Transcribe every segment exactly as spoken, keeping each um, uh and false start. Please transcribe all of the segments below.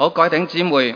好，各位弟兄姊妹，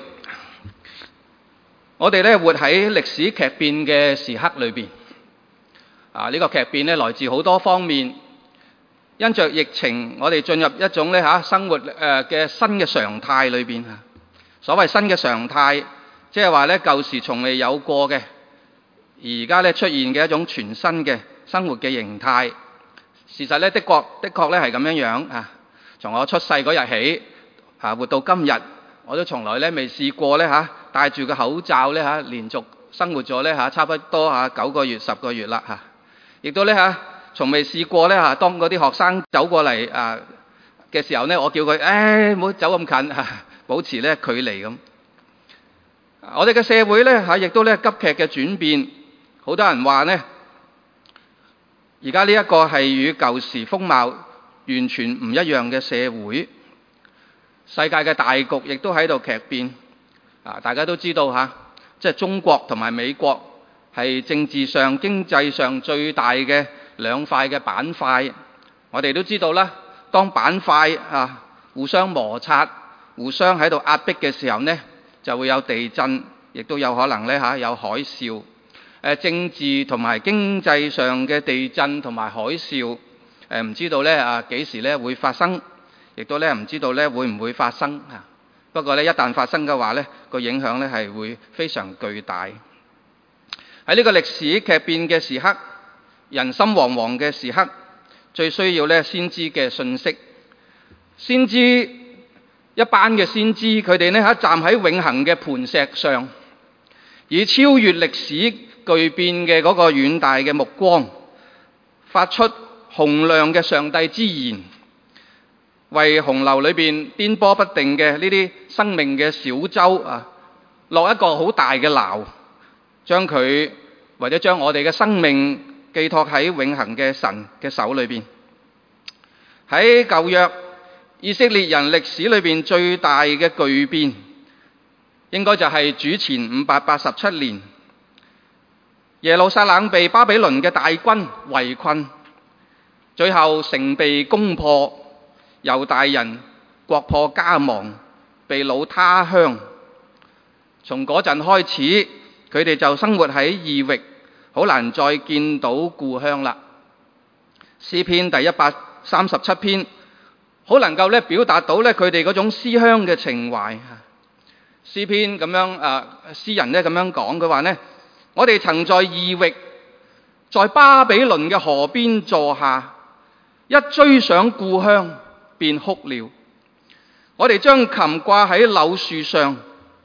我哋咧活喺歷史劇變嘅時刻裏邊。啊，呢個劇變咧來自好多方面。因着疫情，我哋進入一種咧嚇生活誒嘅新嘅常態裏邊。所謂新嘅常態，即係話咧舊時從未有過嘅，而家咧出現嘅一種全新嘅生活嘅形態。事實咧的確的確咧係咁樣樣啊！從我出世嗰日起啊，活到今日，我都從來咧未試過咧嚇戴住個口罩咧嚇連續生活咗咧嚇差不多嚇九個月十個月啦嚇，亦都咧嚇從未試過咧嚇當嗰啲學生走過嚟啊嘅時候咧，我叫佢誒唔好走咁近嚇，保持咧距離咁。我哋嘅社會咧嚇亦都咧急劇嘅轉變，好多人話咧。而家呢一個係與舊時風貌完全唔一樣嘅社會，世界嘅大局亦都喺度劇變。啊，大家都知道嚇，即係中國同埋美國係政治上、經濟上最大嘅兩塊嘅板塊。我哋都知道啦，當板塊啊互相摩擦、互相喺度壓迫嘅時候呢，就會有地震，亦都有可能咧嚇有海嘯。誒政治同埋經濟上嘅地震同埋海嘯，誒唔知道咧啊幾時咧會發生，亦都咧唔知道咧會唔會發生啊。不過咧一旦發生嘅話咧，個影響咧係會非常巨大。喺呢個歷史劇變嘅時刻，人心惶惶嘅時刻，最需要咧先知嘅信息。先知一班嘅先知，佢哋咧喺站喺永恆嘅磐石上，以超越歷史巨變嘅嗰個遠大嘅目光，發出洪亮嘅上帝之言，為洪流裏邊顛簸不定嘅呢啲生命嘅小舟啊，落一個好大嘅錨，將佢或者將我哋嘅生命寄託喺永恆嘅神嘅手裏邊。喺舊約以色列人歷史裏邊最大嘅巨變，應該就係主前五百八十七年。耶路撒冷被巴比倫嘅大軍圍困，最後城被攻破，猶大人國破家亡，被擄他鄉。從嗰陣開始，佢哋就生活喺異域，好難再見到故鄉啦。詩篇第一百三十七篇，好能夠咧表達到咧佢哋嗰種思鄉嘅情懷。詩篇咁樣啊，詩人咧咁樣講，佢話呢。我哋曾在異域，在巴比倫嘅河邊坐下，一追想故鄉便哭了。我哋將琴掛喺柳樹上，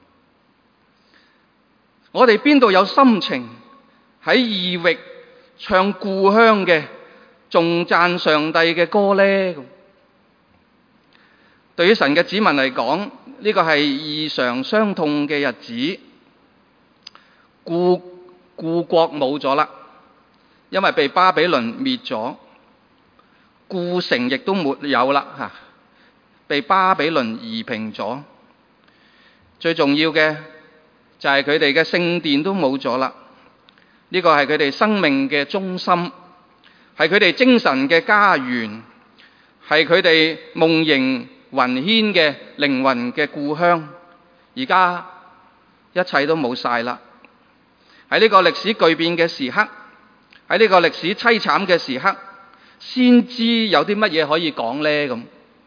我哋邊度有心情喺異域唱故鄉嘅頌讚上帝嘅歌呢？對於神嘅子民嚟講，呢個係異常傷痛嘅日子。故故國冇咗啦，因為被巴比倫滅咗；故城亦都沒有啦，嚇，被巴比倫夷平咗。最重要嘅就係佢哋嘅聖殿都冇咗啦。呢個係佢哋生命嘅中心，係佢哋精神嘅家園，係佢哋夢縈魂牽嘅靈魂嘅故鄉。而家一切都冇晒啦。喺呢個歷史巨變嘅時刻，喺呢個歷史淒慘嘅時刻，先知有啲乜嘢可以講呢？咁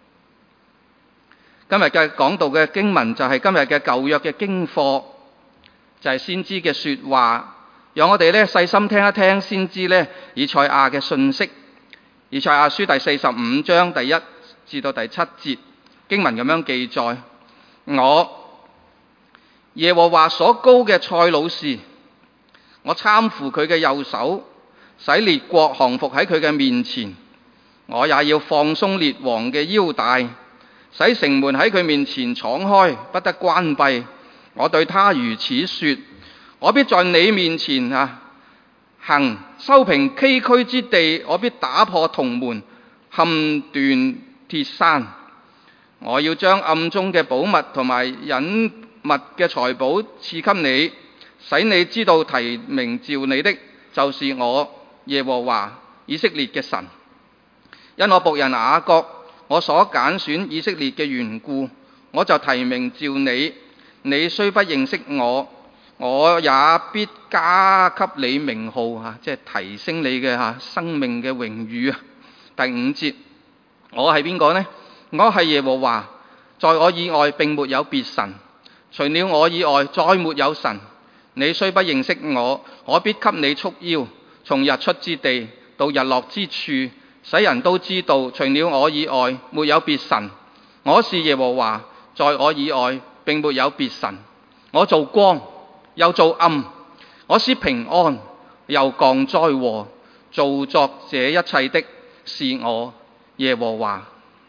今日嘅講道嘅經文就係今日嘅舊約嘅經課，就係先知嘅說話，讓我哋咧細心聽一聽先知咧以賽亞嘅信息。以賽亞書第四十五章第一至到第七節經文咁樣記載：我耶和華所膏嘅塞魯士，我攙扶佢嘅右手，使列國降服喺佢嘅面前。我也要放鬆列王嘅腰帶，使城門喺佢面前敞開，不得關閉。我對他如此說：我必在你面前啊行，修平崎嶇之地。我必打破銅門，砍斷鐵山。我要將暗中嘅寶物同埋隱密嘅財寶賜給你，使你知道提名召你的就是我耶和華以色列嘅神。因我僕人雅各，我所揀選以色列嘅緣故， 我就提名召你。你雖不認識我，我也必加給你名號啊，即係提升你嘅嚇生命嘅榮譽啊。第五節，我係邊個呢？我係耶和華，在我以外並沒有別神，除了我以外再沒有神。你雖不認識我，我必給你束腰，從日出之地到日落之處，使人都知道，除了我以外沒有別神。我是耶和華，在我以外並沒有別神。我造光，又造暗；我使平安，又降災禍。造作這一切的是我耶和華。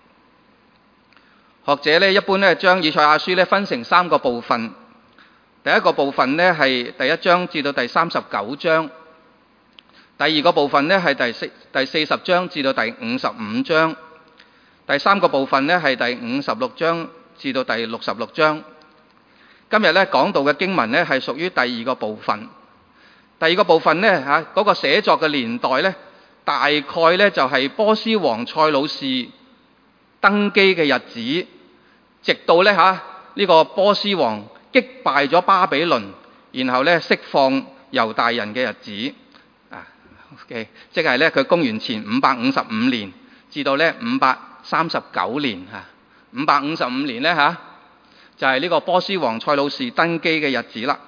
學者呢，一般呢將以賽亞書呢分成三個部分。第一個部分呢係第一章至到第三十九章。第二個部分呢係第四第四十章至到第五十五章。第三個部分呢係第五十六章至到第六十六章。今日呢講到嘅經文呢係屬於第二個部分。第二個部分呢嚇嗰個寫作嘅年代呢，大概呢就係波斯王塞魯士登基嘅日子，直到呢嚇呢個波斯王擊敗咗巴比倫，然後呢釋放猶大人嘅日子。啊，OK，即係呢佢公元前五百五十五年至到呢五百三十九年嚇，五百五十五年呢嚇就係呢個波斯王塞魯士登基嘅日子啦。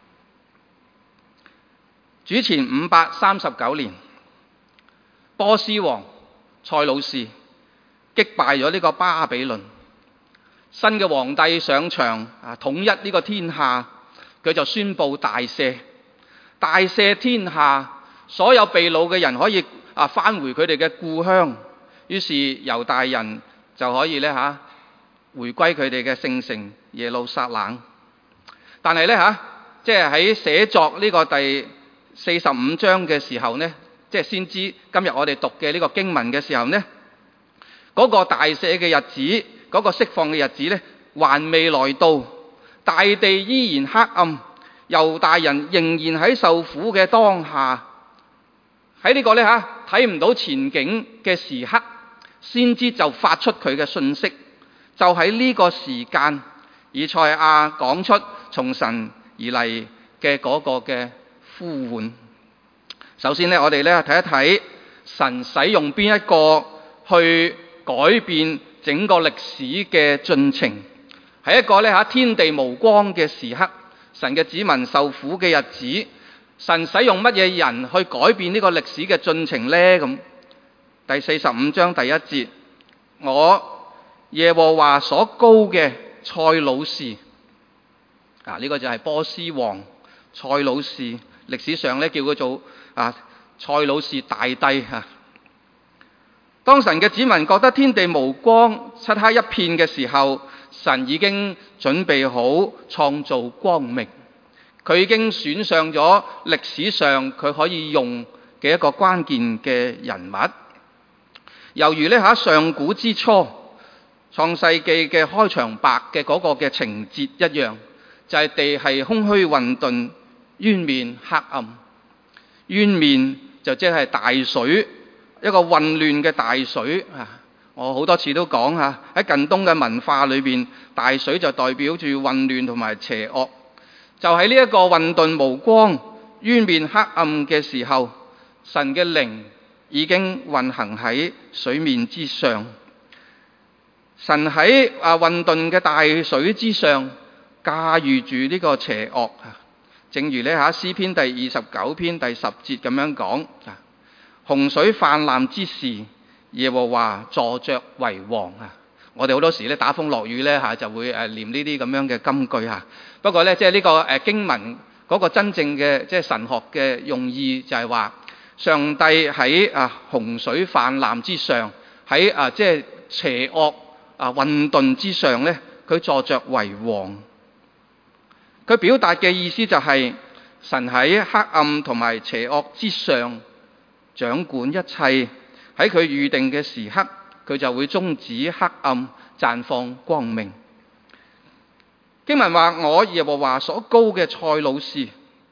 主前五百三十九年，波斯王塞魯士擊敗咗呢個巴比倫，新嘅皇帝上場啊，統一呢個天下，佢就宣布大赦，大赦天下，所有被擄嘅人可以啊返回佢哋嘅故鄉，於是猶大人就可以咧嚇回歸佢哋嘅聖城耶路撒冷。但係咧嚇，即係喺寫作呢個第四十五章嘅時候呢，即係先知今日我哋讀嘅呢個經文嘅時候呢，嗰個大赦嘅日子，嗰個釋放嘅日子呢，還未來到，大地依然黑暗，猶大人仍然喺受苦嘅當下，喺呢個呢嚇睇唔到前景嘅時刻，先知就發出佢嘅訊息，就喺呢個時間，以賽亞講出從神而嚟嘅嗰個嘅呼喚。首先呢，我哋呢睇一睇神使用邊一個去改變整個歷史嘅進程。喺一個呢嚇天地無光嘅時刻，神嘅子民受苦嘅日子，神使用乜嘢人去改變呢個歷史嘅進程呢？咁第四十五章第一節，我耶和華所膏嘅塞魯士，啊呢、這個就係波斯王塞魯士，歷史上咧叫佢做啊塞魯士大帝嚇。當神嘅子民覺得天地無光、漆黑一片嘅時候，神已經準備好創造光明，佢已經選上咗歷史上佢可以用嘅一個關鍵嘅人物。猶如咧喺上古之初創世記嘅開場白嘅嗰個嘅情節一樣，就係、是、地係空虛混沌，淵面黑暗。淵面就即係大水，一個混亂嘅大水啊！我好多次都講嚇，喺近東嘅文化裏邊，大水就代表住混亂同埋邪惡。就喺呢一個混沌無光、淵面黑暗嘅時候，神嘅靈已經運行喺水面之上。神喺啊混沌嘅大水之上駕馭住呢個邪惡。正如呢嚇詩篇第二十九篇第十節咁樣講：洪水泛濫之時，耶和華坐着為王啊！我哋好多時咧打風落雨咧嚇就會誒念呢啲咁樣嘅金句嚇。不過咧即係呢個誒經文嗰個真正嘅即係神學嘅用意就係話，上帝喺啊洪水泛濫之上，喺啊即係邪惡啊混沌之上咧，佢坐着為王。佢表達嘅意思就係、是、神喺黑暗同埋邪惡之上掌管一切，喺佢預定嘅時刻，佢就會終止黑暗，綻放光明。經文話：我耶和華所膏嘅塞魯士。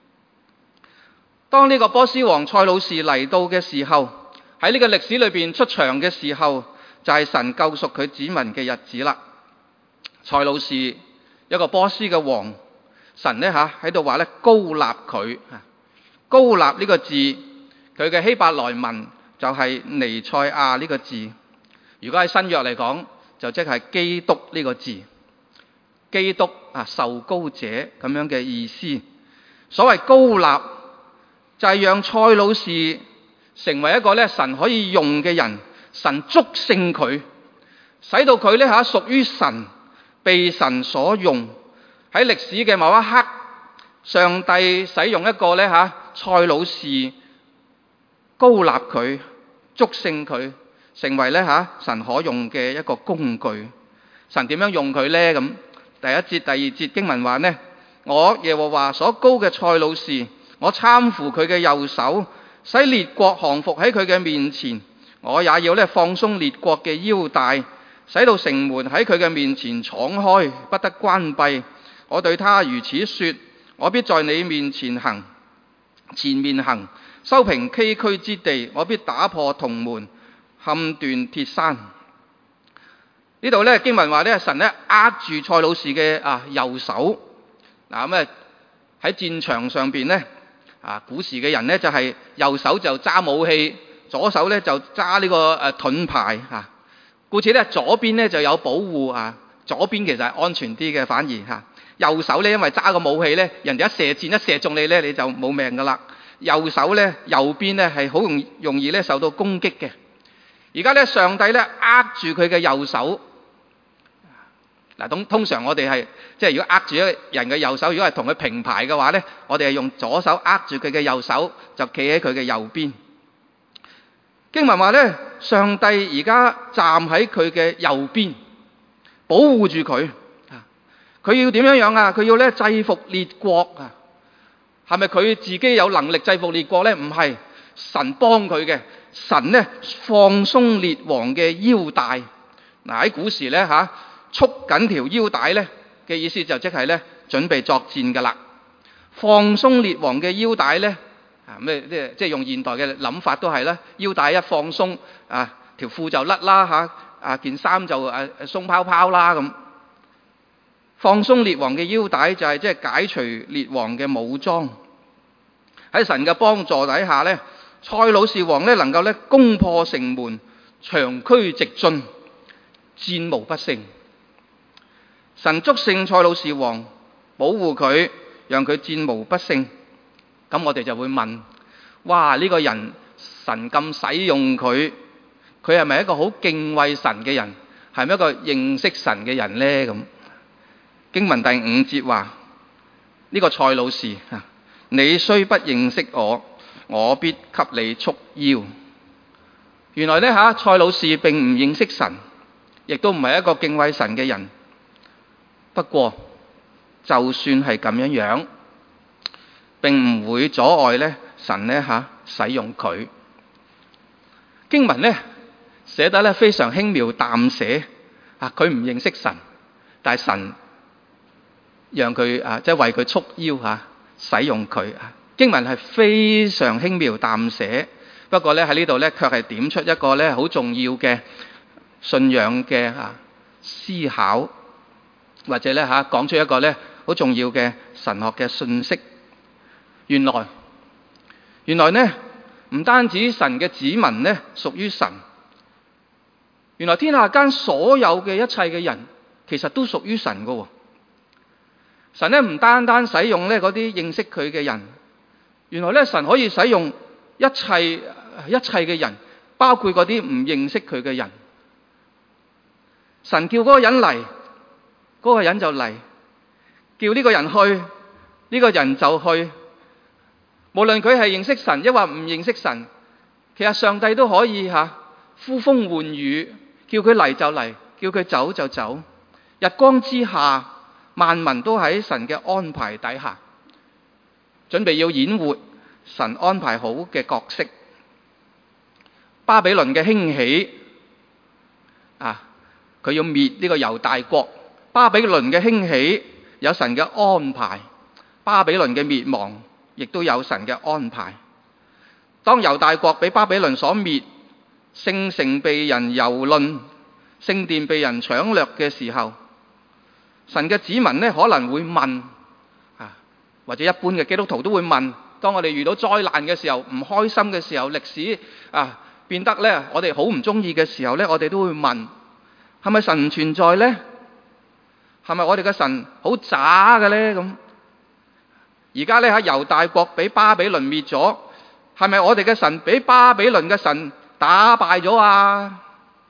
當呢個波斯王塞魯士嚟到嘅時候，喺呢個歷史裏邊出場嘅時候，就係、是、神救贖佢子民嘅日子啦。 塞魯士一個波斯嘅王，神咧嚇喺度話咧高立佢。高立呢個字，佢嘅希伯來文就係彌賽亞呢個字。如果喺新約嚟講，就即係基督呢個字。基督啊，受膏者咁樣嘅意思。所謂高立，就係讓塞魯士成為一個咧神可以用嘅人，神祝聖佢，使到佢咧嚇屬於神，被神所用。喺歷史嘅某一刻，上帝使用一個咧嚇塞魯士高立佢，祝聖佢，成為咧嚇神可用嘅一個工具。神點樣用佢呢？咁第一節、第二節經文話呢：我耶和華所膏嘅塞魯士，我攙扶佢嘅右手，使列國降服喺佢嘅面前。我也要咧放鬆列國嘅腰帶，使到城門喺佢嘅面前敞開，不得關閉。我對他如此說：我必在你面前行，前面行，修平崎嶇之地。我必打破銅門，砍斷鐵山。呢度咧經文話咧，神咧握住塞魯士嘅啊右手。嗱咁啊喺戰場上邊咧啊，古時嘅人咧就係右手就揸武器，左手咧就揸呢個誒盾牌嚇。故此咧左邊咧就有保護啊，左邊其實係安全啲嘅，反而嚇。右手咧因為揸個武器咧，人哋一射箭一射中你咧，你就冇命噶啦。右手咧右邊咧係好容容易咧受到攻擊嘅。而家咧上帝咧握住佢嘅右手。嗱，通通常我哋係即係如果握住一個人嘅右手，如果係同佢平排嘅話咧，我哋係用左手握住佢嘅右手，就企喺佢嘅右邊。經文話咧，上帝而家站喺佢嘅右邊，保護住佢。佢要點樣樣啊？佢要咧制服列國啊！係咪佢自己有能力制服列國咧？唔係，神幫佢嘅。神咧放鬆列王嘅腰帶。嗱，喺古時咧嚇，束緊條腰帶咧嘅意思就即係咧準備作戰㗎啦。放鬆列王嘅腰帶咧啊咩？即係即係用現代嘅諗法都係啦，腰帶一放鬆啊，條褲就甩啦嚇，啊件衫就誒鬆泡泡啦咁。放鬆列王嘅腰帶就係即係解除列王嘅武裝。喺神嘅幫助底下咧，塞魯士王咧能夠咧攻破城門，長驅直進，戰無不勝。神祝聖塞魯士王，保護佢，讓佢戰無不勝。咁我哋就會問：哇！呢個人神咁使用佢，佢係咪一個好敬畏神嘅人？係咪一個認識神嘅人呢？咁經文第五節話：呢個塞魯士啊，你雖不認識我，我必給你束腰。原來呢，吓，塞魯士並唔認識神，亦都唔係一個敬畏神嘅人。不過就算係咁樣樣，並唔會阻礙咧神咧吓使用佢。經文咧寫得咧非常輕描淡寫啊，佢唔認識神，但係神讓佢啊，即係為佢束腰吓，使用佢啊。經文係非常輕描淡寫，不過咧喺呢度咧卻係點出一個咧好重要嘅信仰嘅啊思考，或者咧吓講出一個咧好重要嘅神學嘅信息。原來原來呢唔單止神嘅子民呢屬於神，原來天下間所有嘅一切嘅人其實都屬於神㗎喎。神呢唔單單使用呢嗰啲認識佢嘅人，原來咧神可以使用一切一切嘅人，包括嗰啲唔認識佢嘅人。神叫嗰個人嚟，嗰個人就嚟；叫呢個人去，呢個人就去。無論佢係認識神抑或唔認識神，其實上帝都可以吓呼風喚雨，叫佢嚟就嚟，叫佢走就走。日光之下，萬民都喺神嘅安排底下，準備要演活神安排好嘅角色。巴比倫嘅興起啊，佢要滅呢個猶大國。巴比倫嘅興起有神嘅安排，巴比倫嘅滅亡亦都有神嘅安排。當猶大國被巴比倫所滅，聖城被人蹂躪，聖殿被人搶掠嘅時候， 神嘅子民咧可能會問啊，或者一般嘅基督徒都會問，當我哋遇到災難嘅時候、唔開心嘅時候、歷史啊變得咧我哋好唔中意嘅時候咧，我哋都會問：係咪神唔存在咧？係咪我哋嘅神好渣嘅咧？咁而家咧喺猶大國俾巴比倫滅咗，係咪我哋嘅神俾巴比倫嘅神打敗咗啊？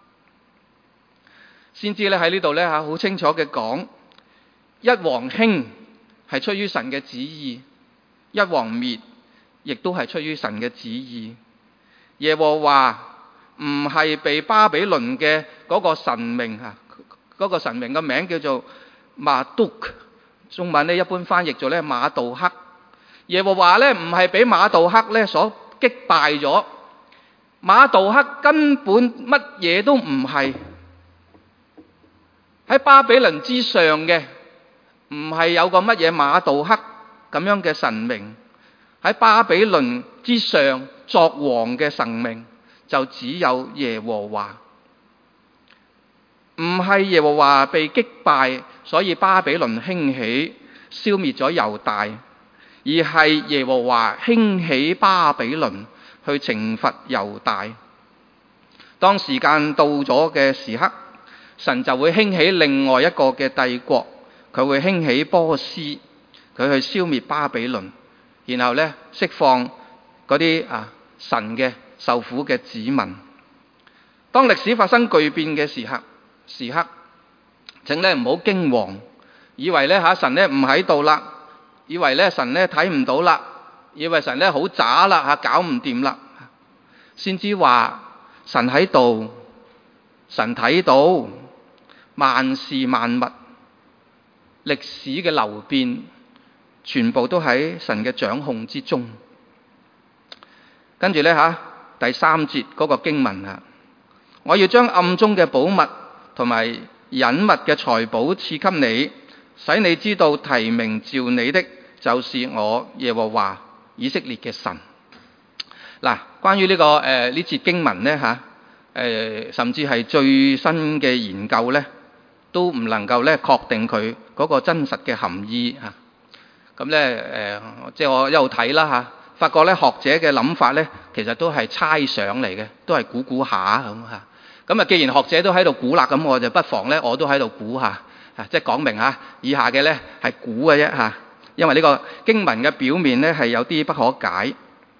先知咧喺呢度咧嚇好清楚嘅講，一王興係出於神嘅旨意，一王滅亦都係出於神嘅旨意。耶和華唔係被巴比倫嘅嗰個神明嚇，嗰、嗰個神明嘅名叫做馬督，中文咧一般翻譯做咧馬杜克。耶和華咧唔係俾馬杜克咧所擊敗咗，馬杜克根本乜嘢都唔係。喺巴比倫之上嘅唔係有個乜嘢馬杜克咁樣嘅神明，喺巴比倫之上作王嘅神明就只有耶和華。唔係耶和華被擊敗，所以巴比倫興起消滅咗猶大，而係耶和華興起巴比倫去懲罰猶大。當時間到咗嘅時刻，神就會興起另外一個嘅帝國，佢會興起波斯，佢去消滅巴比倫，然後咧釋放嗰啲啊神嘅受苦嘅子民。當歷史發生巨變嘅時刻，時刻，請咧唔好驚惶，以為咧嚇神咧唔喺度啦，以為咧神咧睇唔到啦，以為神咧好渣啦嚇，搞唔掂啦，先知話神喺度，神睇到。萬事萬物，歷史嘅流變，全部都喺神嘅掌控之中。跟住呢，吓，第三節嗰個經文啊，我要將暗中嘅寶物同埋隱密嘅財寶賜給你，使你知道提名召你的就是我耶和華以色列嘅神。嗱，關於呢、這個誒呢節經文呢，吓、呃，甚至係最新嘅研究呢。都唔能夠咧確定佢嗰個真實嘅含義嚇。咁咧誒，即係我一路睇啦嚇，發覺咧學者嘅諗法咧，其實都係猜想嚟嘅，都係估估下咁嚇。咁啊，既然學者都喺度估啦，咁我就不妨咧，我都喺度估下，即係講明嚇，以下嘅咧係估嘅啫嚇。因為呢個經文嘅表面咧係有啲不可解。誒、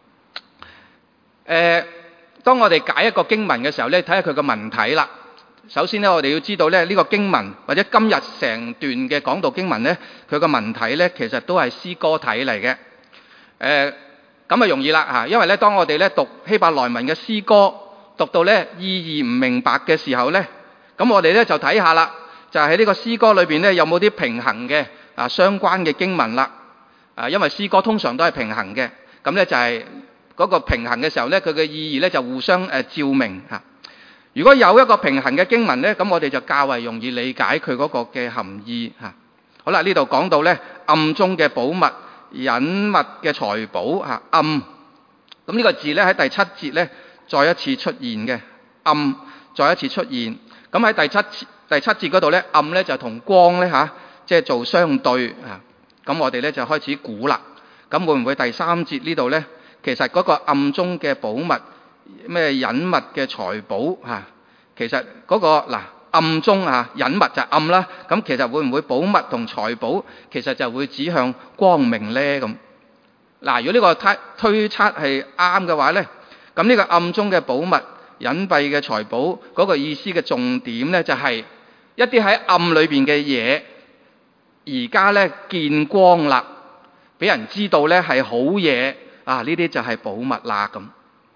呃，當我哋解一個經文嘅時候咧，睇下佢個文體啦。首先咧，我哋要知道咧，呢個經文或者今日成段嘅講道經文咧，佢個文體咧其實都係詩歌體嚟嘅。誒，咁啊容易啦嚇，因為咧當我哋咧讀希伯來文嘅詩歌，讀到咧意義唔明白嘅時候咧，咁我哋咧就睇下啦，就係喺呢個詩歌裏邊咧有冇啲平衡嘅啊相關嘅經文啦。啊，因為詩歌通常都係平衡嘅，咁咧就係嗰個平衡嘅時候咧，佢嘅意義咧就互相誒照明嚇。如果有一個平衡嘅經文呢，咁我哋就較為容易理解佢嗰個嘅含義嚇。好啦，呢度講到呢暗中嘅寶物、隱密嘅財寶嚇，暗。咁呢個字呢，喺第七節呢再一次出現嘅，暗再一次出現。咁喺第七第七節嗰度呢，暗呢就同光呢，嚇，即係做相對嚇。咁我哋呢就開始估啦。咁會唔會第三節呢度呢？其實嗰個暗中嘅寶物，咩隱密嘅財寶嚇？其實嗰個嗱暗中啊隱密就暗啦。咁其實會唔會寶物同財寶其實就會指向光明呢？咁嗱，如果呢個推推測係啱嘅話呢，咁呢個暗中嘅寶物、隱蔽嘅財寶嗰個意思嘅重點呢，就係一啲喺暗裏邊嘅嘢，而家呢見光啦，俾人知道呢係好嘢啊！呢啲就係寶物啦咁。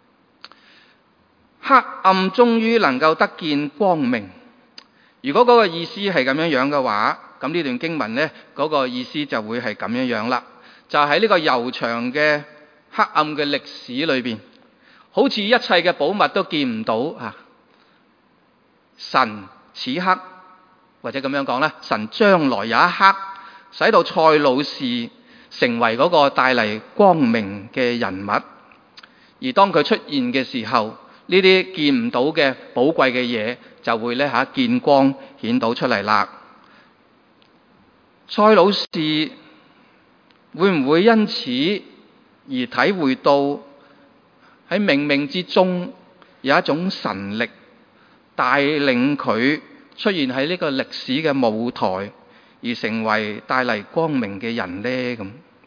黑暗終於能夠得見光明。如果嗰個意思係咁樣樣嘅話，咁呢段經文呢，嗰、嗰個意思就會係咁樣樣啦。就喺呢個悠長嘅黑暗嘅歷史裏邊，好似一切嘅寶物都見唔到啊！神此刻或者咁樣講啦，神將來有一刻，使到塞魯士成為嗰個帶嚟光明嘅人物。而當佢出現嘅時候，呢啲見唔到嘅寶貴嘅嘢就會咧嚇見光顯到出嚟啦。 蔡老士會唔會因此而體會到喺冥冥之中有一種神力帶領佢出現喺呢個歷史嘅舞台，而成為帶嚟光明嘅人呢？咁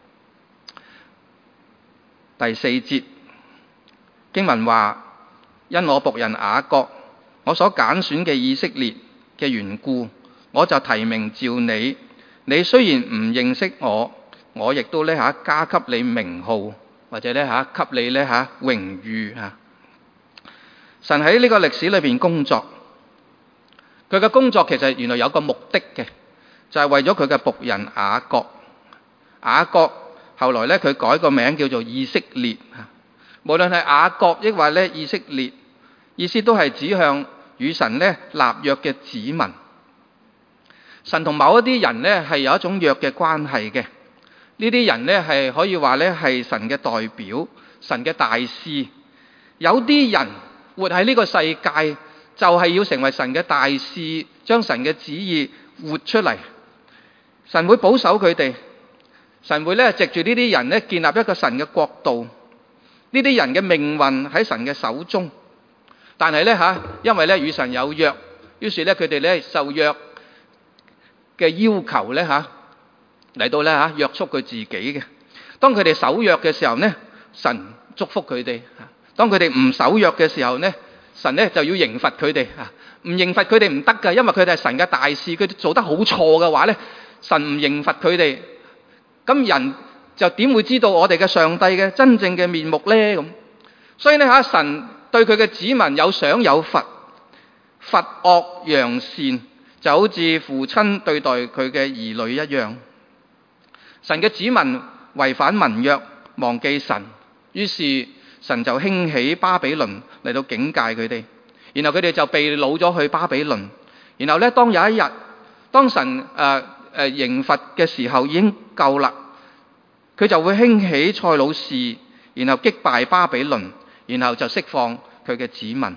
第四節經文話：因我僕人雅各，我所揀選嘅以色列嘅緣故，我就提名召你。你雖然唔認識我，我亦都咧嚇加給你名號，或者咧嚇給你咧嚇榮譽嚇。神喺呢個歷史裏邊工作，佢嘅工作其實原來有個目的嘅，就係為咗佢嘅僕人雅各。雅各後來咧佢改個名叫做以色列嚇。無論係雅各抑或咧以色列，意思都係指向與神咧立約嘅子民。神同某一啲人咧係有一種約嘅關係嘅，呢啲人咧係可以話咧係神嘅代表、神嘅大使。有啲人活喺呢個世界，就係要成為神嘅大使，將神嘅旨意活出嚟。神會保守佢哋，神會咧藉住呢啲人咧建立一個神嘅國度。呢啲人嘅命運喺神嘅手中，但係咧嚇，因為咧與神有約，於是咧佢哋咧受約嘅要求咧嚇嚟到咧嚇約束佢自己嘅。當佢哋守約嘅時候咧，神祝福佢哋；當佢哋唔守約嘅時候咧，神咧就要刑罰佢哋。唔刑罰佢哋唔得㗎，因為佢哋係神嘅大使，佢哋做得好錯嘅話咧，神唔刑罰佢哋，咁人就點會知道我哋嘅上帝嘅真正嘅面目呢？咁所以呢，嚇，神對佢嘅子民有賞有罰，罰惡揚善，就好似父親對待佢嘅兒女一樣。神嘅子民違反盟約，忘記神，於是神就興起巴比倫嚟到警戒佢哋，然後佢哋就被擄咗去巴比倫。然後呢，當有一日，當神誒誒、呃呃、刑罰嘅時候已經夠啦，佢就會興起塞魯士，然後擊敗巴比倫，然後就釋放佢嘅子民。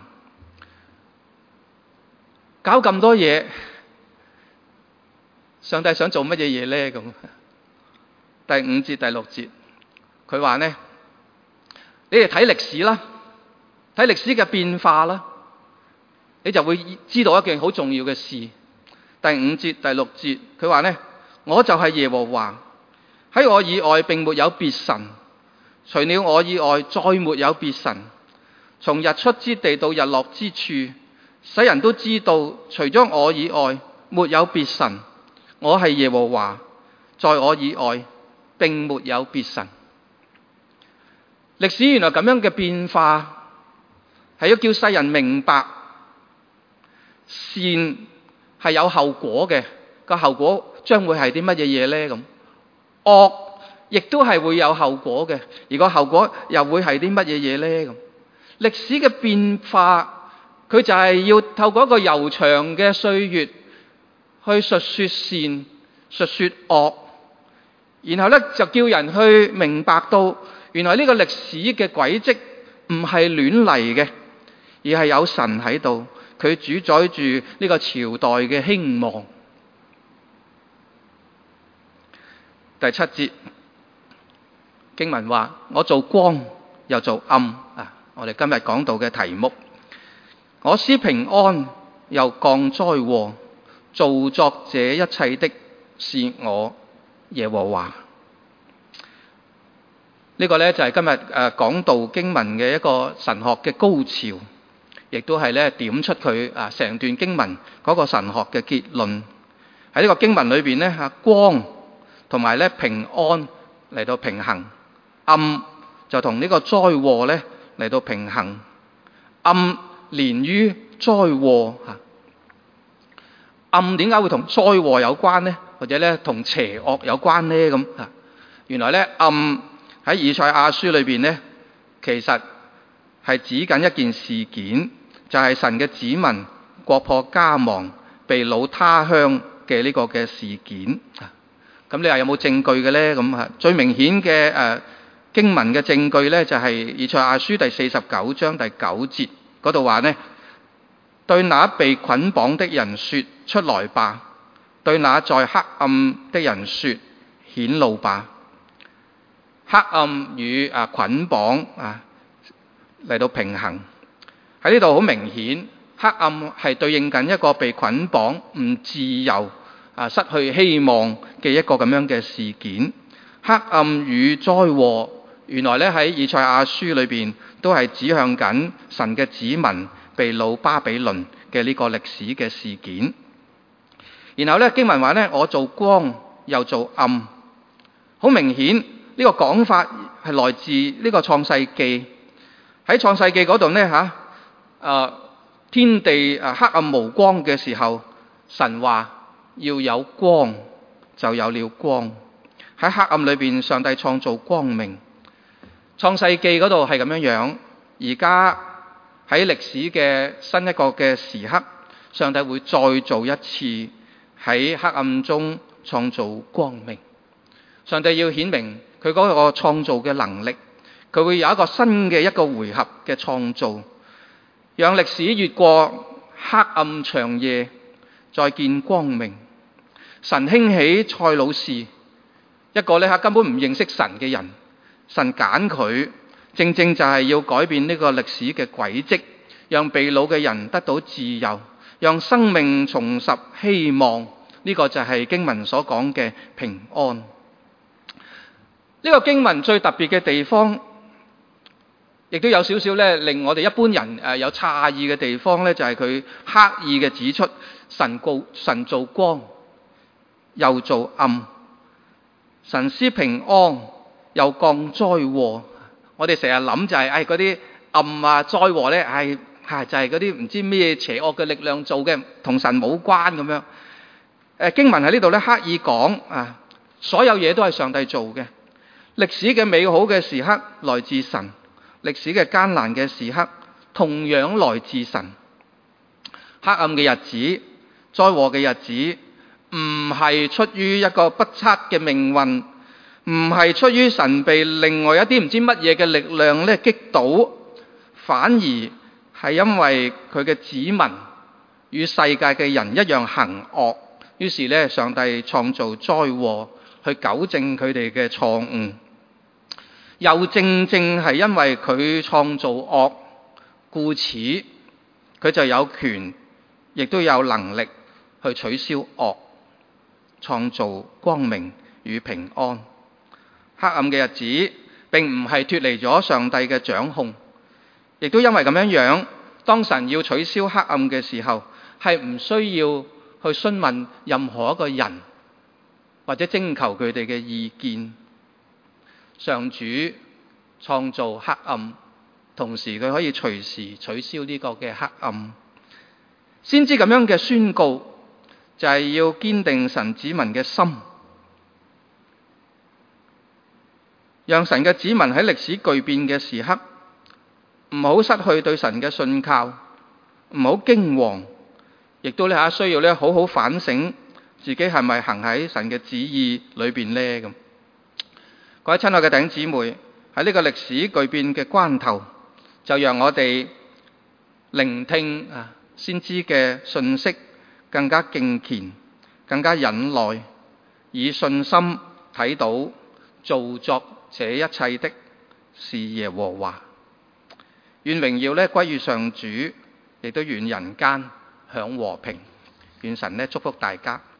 搞咁多嘢，上帝想做乜嘢嘢呢？咁第五節第六節，佢話呢：你哋睇歷史啦，睇歷史嘅變化啦，你就會知道一件好重要嘅事。第五節第六節，佢話呢：我就係耶和華。喺我以外並沒有別神，除了我以外再沒有別神。從日出之地到日落之處，使人都知道除咗我以外沒有別神。我係耶和華，在我以外並沒有別神。歷史原來咁樣嘅變化，係要叫世人明白善係有後果嘅，個後果將會係啲乜嘢嘢呢？咁惡亦都係會有後果嘅，而個後果又會係啲乜嘢嘢呢？咁歷史嘅變化，佢就係要透過一個悠長嘅歲月去述說善、述說惡，然後咧就叫人去明白到，原來呢個歷史嘅軌跡唔係亂嚟嘅，而係有神喺度，佢主宰住呢個朝代嘅興亡。第七節經文話：我做光又做暗啊！我哋今日講到嘅題目，我施平安又降災禍，造作這一切的是我耶和華。呢個呢，就係今日誒講道經文嘅一個神學嘅高潮，亦都係咧點出佢啊成段經文嗰個神學嘅結論。喺呢個經文裏邊呢，嚇光同埋咧平安嚟到平衡，暗就同呢個災禍咧嚟到平衡。暗連於災禍嚇，暗點解會同災禍有關呢？或者咧同邪惡有關呢？咁嚇，原來咧暗喺以賽亞書裏邊咧，其實係指緊一件事件，就係、是、神嘅子民國破家亡、被擄他鄉嘅呢個嘅事件。咁你話有冇證據嘅呢？咁啊，最明顯嘅誒經文嘅證據呢，就係以賽亞書第四十九章第九節嗰度話呢：對那被捆綁的人說，出來吧； 對那在黑暗的人說：顯露吧。黑暗與啊捆綁啊嚟到平衡，喺呢度好明顯，黑暗係對應緊一個被捆綁、唔自由啊、失去希望嘅一個咁樣嘅事件。黑暗與災禍，原來咧喺以賽亞書裏邊都係指向緊神嘅子民被擄巴比倫嘅呢個歷史嘅事件。然後咧經文話咧，我做光又做暗，好明顯呢個講法係來自呢個創世記。喺創世記嗰度呢，吓、呃，天地啊黑暗無光嘅時候，神話要有光，就有了光。喺黑暗裏邊，上帝創造光明。創世記嗰度係咁樣樣，而家喺歷史嘅新一個嘅時刻，上帝會再做一次喺黑暗中創造光明。上帝要顯明佢嗰個創造嘅能力，佢會有一個新嘅一個回合嘅創造，讓歷史越過黑暗長夜，再見光明。神興起塞魯士，一個呢根本唔認識神嘅人，神揀佢，正正就係要改變呢個歷史嘅軌跡，讓被擄嘅人得到自由，讓生命重拾希望。呢個就係經文所講嘅平安。呢個經文最特別嘅地方，亦都有少少咧令我哋一般人誒有詫異嘅地方咧，就係佢刻意嘅指出神告神造光又造暗，神施平安又降災禍。我哋成日諗就係誒嗰啲暗啊災禍咧，係係就係嗰啲唔知咩邪惡嘅力量做嘅，同神冇關咁樣。誒經文喺呢度咧刻意講啊，所有嘢都係上帝做嘅。歷史嘅美好嘅時刻來自神，歷史嘅艱難嘅時刻同樣來自神。黑暗嘅日子、災禍嘅日子，唔係出於一個不測嘅命運，唔係出於神被另外一啲唔知乜嘢嘅力量咧擊倒，反而係因為佢嘅子民與世界嘅人一樣行惡，於是咧上帝創造災禍去糾正佢哋嘅錯誤。又正正係因為佢創造惡，故此佢就有權，亦都有能力去取消惡，創造光明與平安。黑暗嘅日子並唔係脫離咗上帝嘅掌控，亦都因為咁樣樣，當神要取消黑暗嘅時候，係唔需要去詢問任何一個人，或者徵求佢哋嘅意見。上主創造黑暗，同時佢可以隨時取消呢個嘅黑暗。先知咁樣嘅宣告，就係要堅定神子民嘅心，讓神嘅子民喺歷史巨變嘅時刻，唔好失去對神嘅信靠，唔好驚惶，亦都咧需要咧好好反省自己係咪行喺神嘅旨意裏邊呢？咁。各位親愛嘅弟兄姊妹，喺呢個歷史巨變嘅關頭，就讓我哋聆聽啊先知嘅信息，更加敬虔，更加忍耐，以信心睇到造作這一切的是耶和華。願榮耀咧歸於上主，亦都願人間享和平。願神咧祝福大家。